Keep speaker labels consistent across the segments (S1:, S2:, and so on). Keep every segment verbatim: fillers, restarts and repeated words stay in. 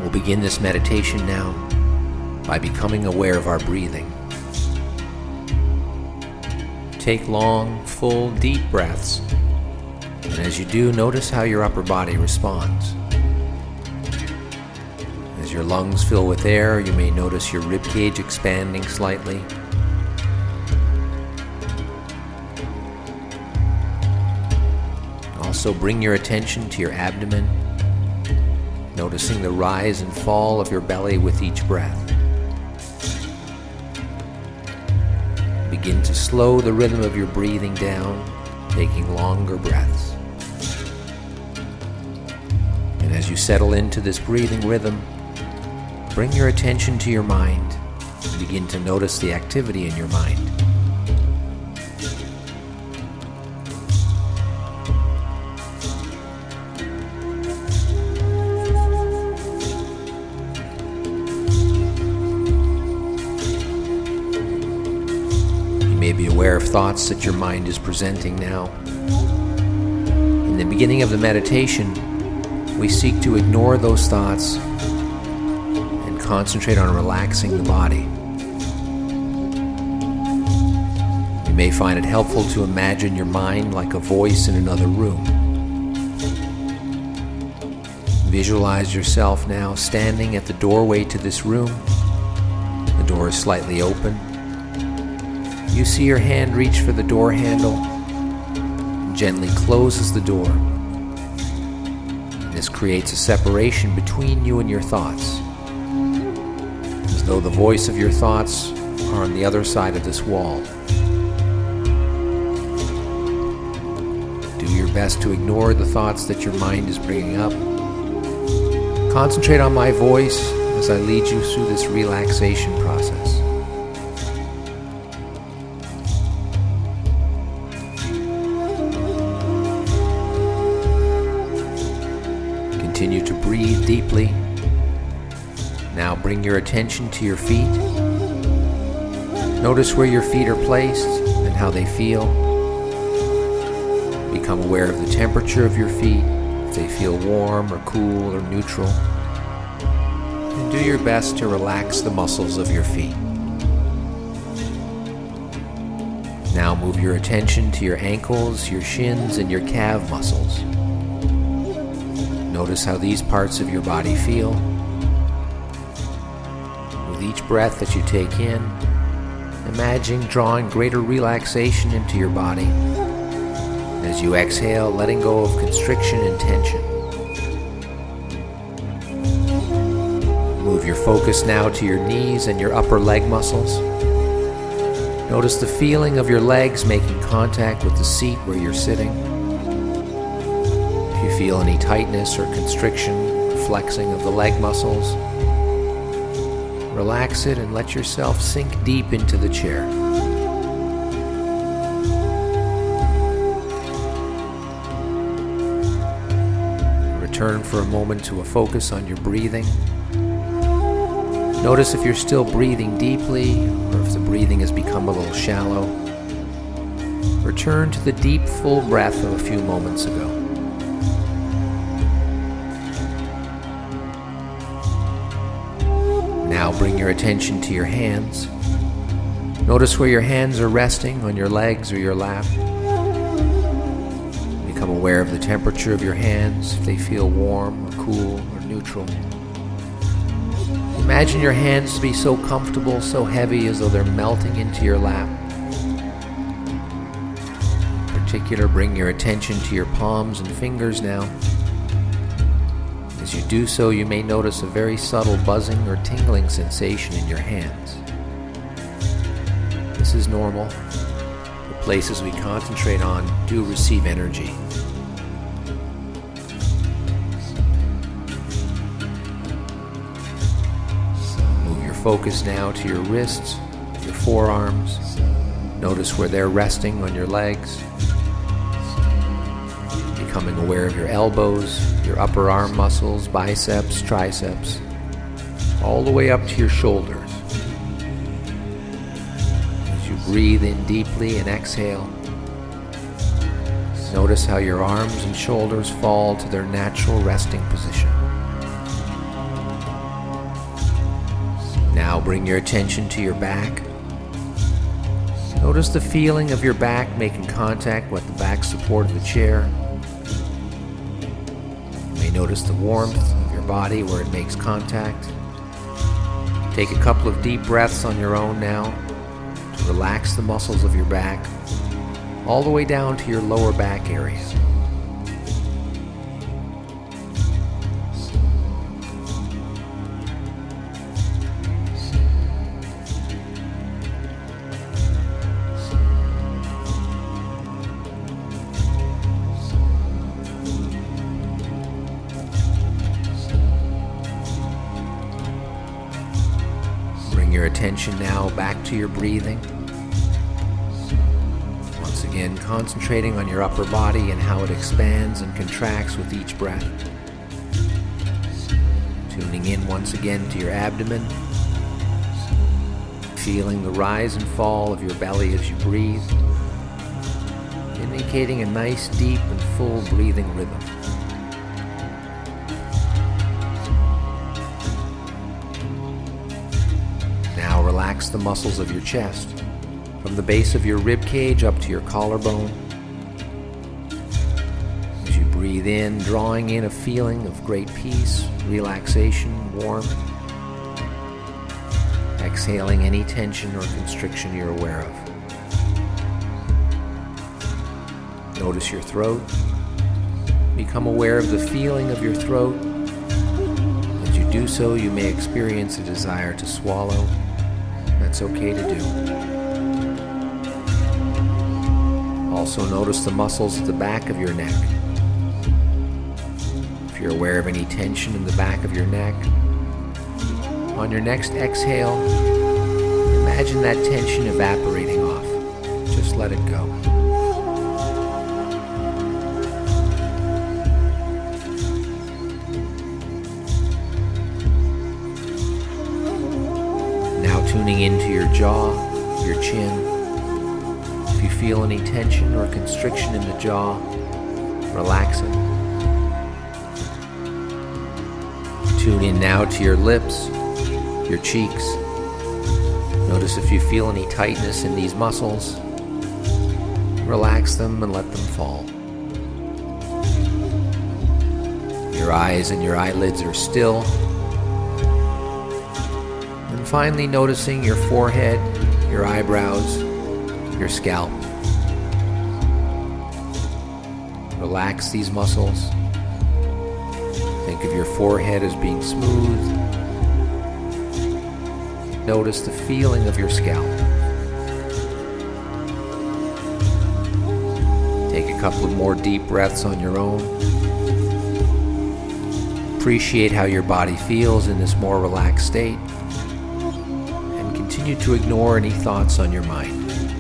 S1: We'll begin this meditation now by becoming aware of our breathing. Take long, full, deep breaths, and as you do, notice how your upper body responds. As your lungs fill with air, you may notice your rib cage expanding slightly. Also, bring your attention to your abdomen, noticing the rise and fall of your belly with each breath. Begin to slow the rhythm of your breathing down, taking longer breaths. And as you settle into this breathing rhythm, bring your attention to your mind and begin to notice the activity in your mind. Be aware of thoughts that your mind is presenting now. In the beginning of the meditation, we seek to ignore those thoughts and concentrate on relaxing the body. You may find it helpful to imagine your mind like a voice in another room. Visualize yourself now standing at the doorway to this room. The door is slightly open. You see your hand reach for the door handle and gently closes the door. This creates a separation between you and your thoughts, as though the voice of your thoughts are on the other side of this wall. Do your best to ignore the thoughts that your mind is bringing up. Concentrate on my voice as I lead you through this relaxation process. Continue to breathe deeply. Now bring your attention to your feet. Notice where your feet are placed and how they feel. Become aware of the temperature of your feet, if they feel warm or cool or neutral. And do your best to relax the muscles of your feet. Now move your attention to your ankles, your shins, and your calf muscles. Notice how these parts of your body feel. With each breath that you take in, imagine drawing greater relaxation into your body. As you exhale, letting go of constriction and tension. Move your focus now to your knees and your upper leg muscles. Notice the feeling of your legs making contact with the seat where you're sitting. If you feel any tightness or constriction, or flexing of the leg muscles, relax it and let yourself sink deep into the chair. Return for a moment to a focus on your breathing. Notice if you're still breathing deeply or if the breathing has become a little shallow. Return to the deep, full breath of a few moments ago. Now bring your attention to your hands. Notice where your hands are resting on your legs or your lap. Become aware of the temperature of your hands, if they feel warm or cool or neutral. Imagine your hands to be so comfortable, so heavy, as though they're melting into your lap. In particular, bring your attention to your palms and fingers now. As you do so, you may notice a very subtle buzzing or tingling sensation in your hands. This is normal. The places we concentrate on do receive energy. Move your focus now to your wrists, your forearms. Notice where they're resting on your legs. Becoming aware of your elbows, your upper arm muscles, biceps, triceps, all the way up to your shoulders. As you breathe in deeply and exhale, notice how your arms and shoulders fall to their natural resting position. Now bring your attention to your back. Notice the feeling of your back making contact with the back support of the chair. You may notice the warmth of your body where it makes contact. Take a couple of deep breaths on your own now to relax the muscles of your back all the way down to your lower back area. Bring your attention now back to your breathing. Once again, concentrating on your upper body and how it expands and contracts with each breath. Tuning in once again to your abdomen. Feeling the rise and fall of your belly as you breathe, indicating a nice, deep, and full breathing rhythm. Now relax the muscles of your chest, from the base of your rib cage up to your collarbone. As you breathe in, drawing in a feeling of great peace, relaxation, warmth. Exhaling any tension or constriction you're aware of. Notice your throat. Become aware of the feeling of your throat. As you do so, you may experience a desire to swallow. That's okay to do. Also notice the muscles at the back of your neck. If you're aware of any tension in the back of your neck, on your next exhale, imagine that tension evaporating off. Just let it go. Now tuning into your jaw, your chin. If you feel any tension or constriction in the jaw, relax it. Tune in now to your lips, your cheeks. Notice if you feel any tightness in these muscles. Relax them and let them fall. Your eyes and your eyelids are still. And finally noticing your forehead, your eyebrows, your scalp. Relax these muscles. Think of your forehead as being smooth. Notice the feeling of your scalp. Take a couple of more deep breaths on your own. Appreciate how your body feels in this more relaxed state. And continue to ignore any thoughts on your mind.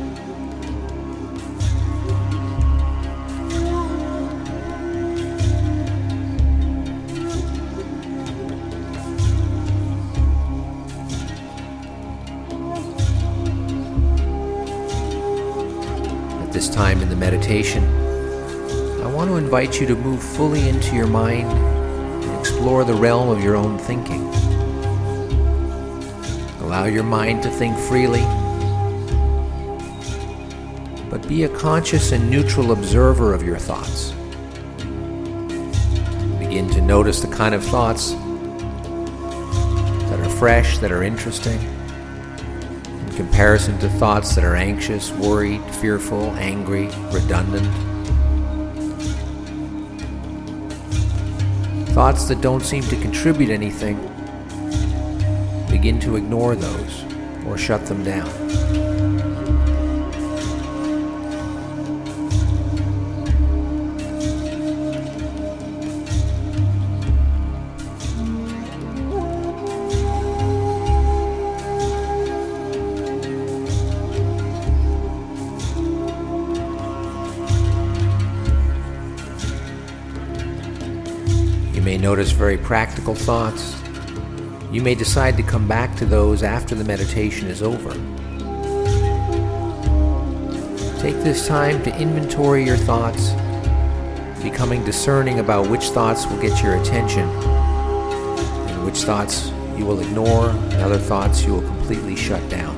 S1: This time in the meditation, I want to invite you to move fully into your mind and explore the realm of your own thinking. Allow your mind to think freely, but be a conscious and neutral observer of your thoughts. Begin to notice the kind of thoughts that are fresh, that are interesting, in comparison to thoughts that are anxious, worried, fearful, angry, redundant. Thoughts that don't seem to contribute anything, begin to ignore those or shut them down. You may notice very practical thoughts. You may decide to come back to those after the meditation is over. Take this time to inventory your thoughts, becoming discerning about which thoughts will get your attention and which thoughts you will ignore and other thoughts you will completely shut down.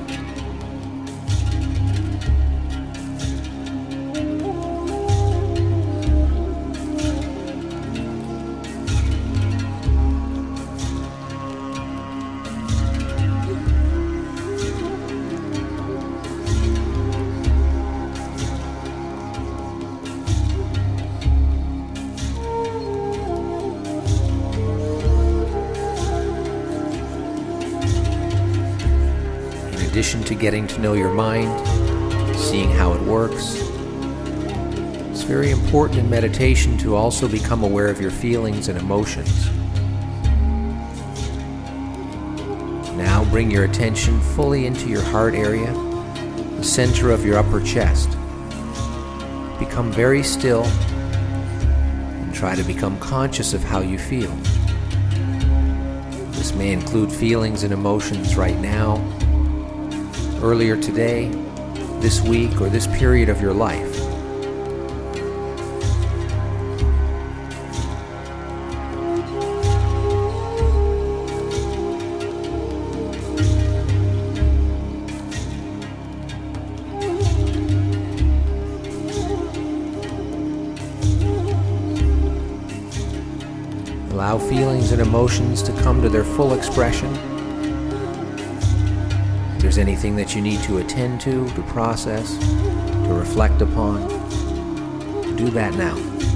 S1: In addition to getting to know your mind, seeing how it works, it's very important in meditation to also become aware of your feelings and emotions. Now bring your attention fully into your heart area, the center of your upper chest. Become very still and try to become conscious of how you feel. This may include feelings and emotions right now, earlier today, this week, or this period of your life. Allow feelings and emotions to come to their full expression. If there's anything that you need to attend to, to process, to reflect upon, do that now.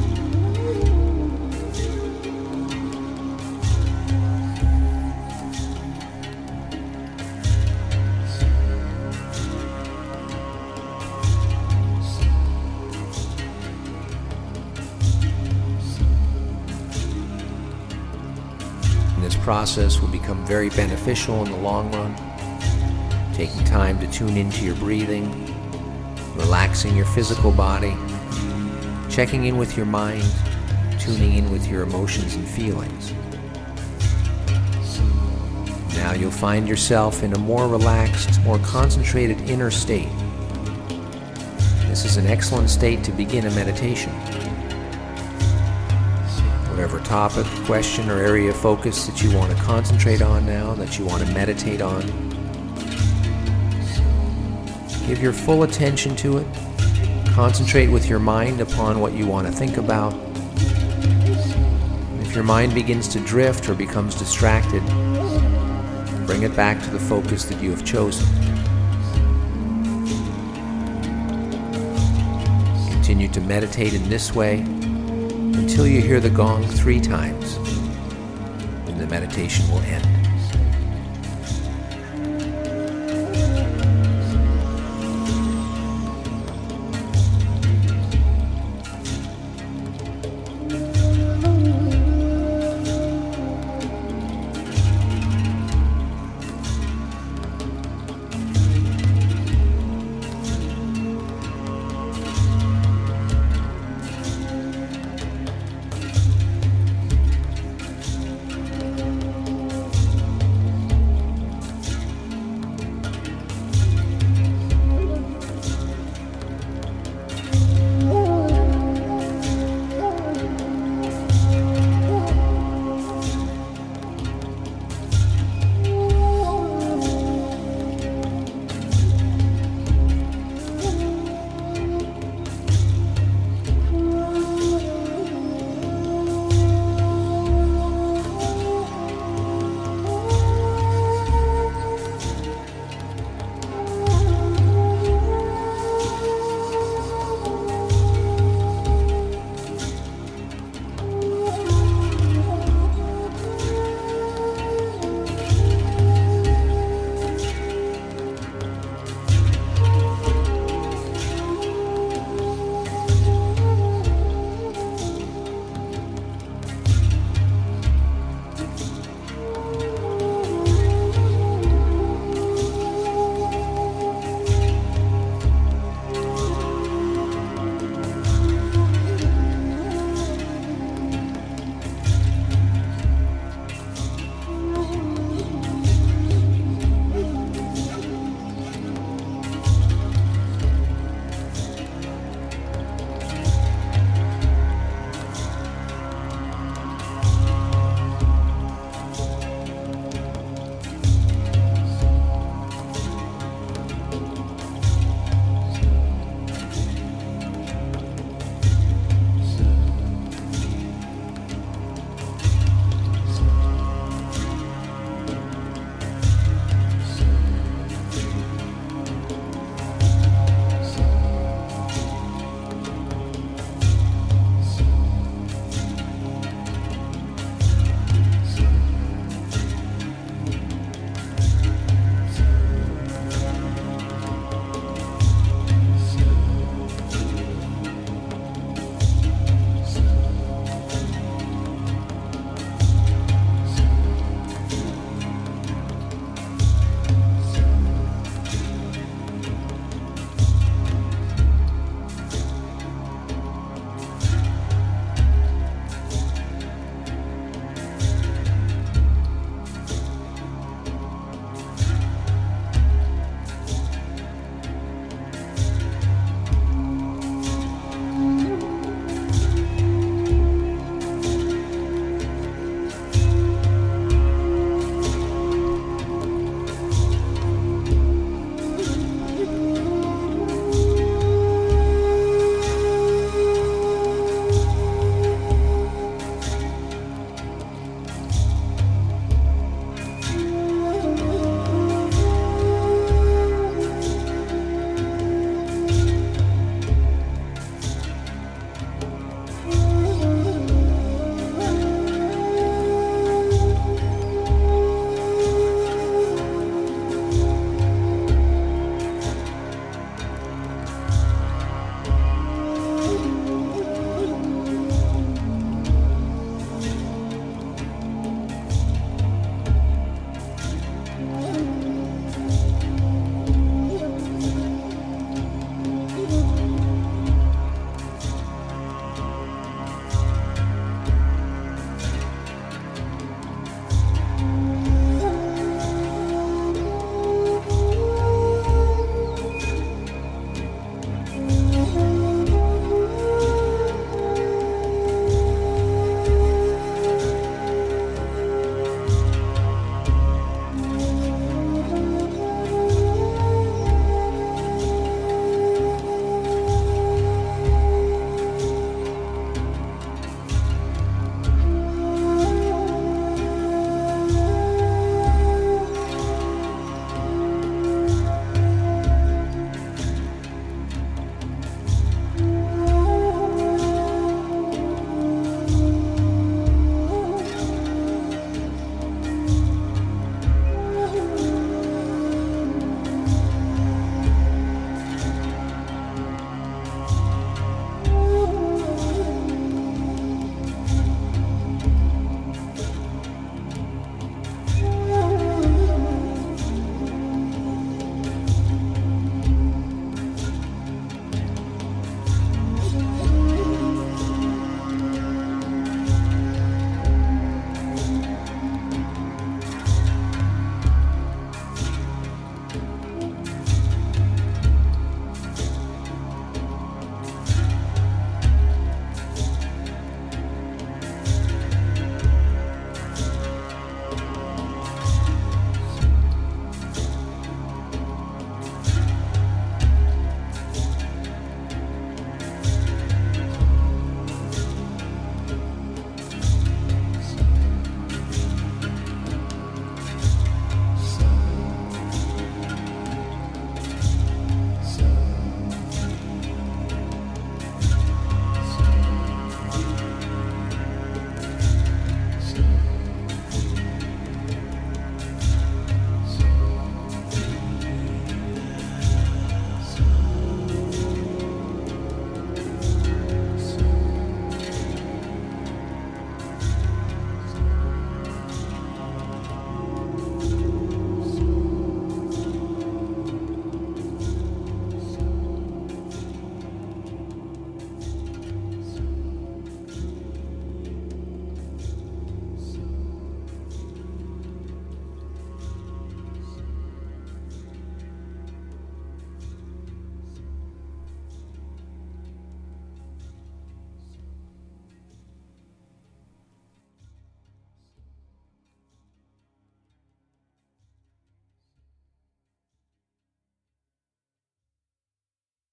S1: And this process will become very beneficial in the long run. Taking time to tune into your breathing, relaxing your physical body, checking in with your mind, tuning in with your emotions and feelings. Now you'll find yourself in a more relaxed, more concentrated inner state. This is an excellent state to begin a meditation. Whatever topic, question, or area of focus that you want to concentrate on now, that you want to meditate on, give your full attention to it. Concentrate with your mind upon what you want to think about. And if your mind begins to drift or becomes distracted, bring it back to the focus that you have chosen. Continue to meditate in this way until you hear the gong three times, and the meditation will end.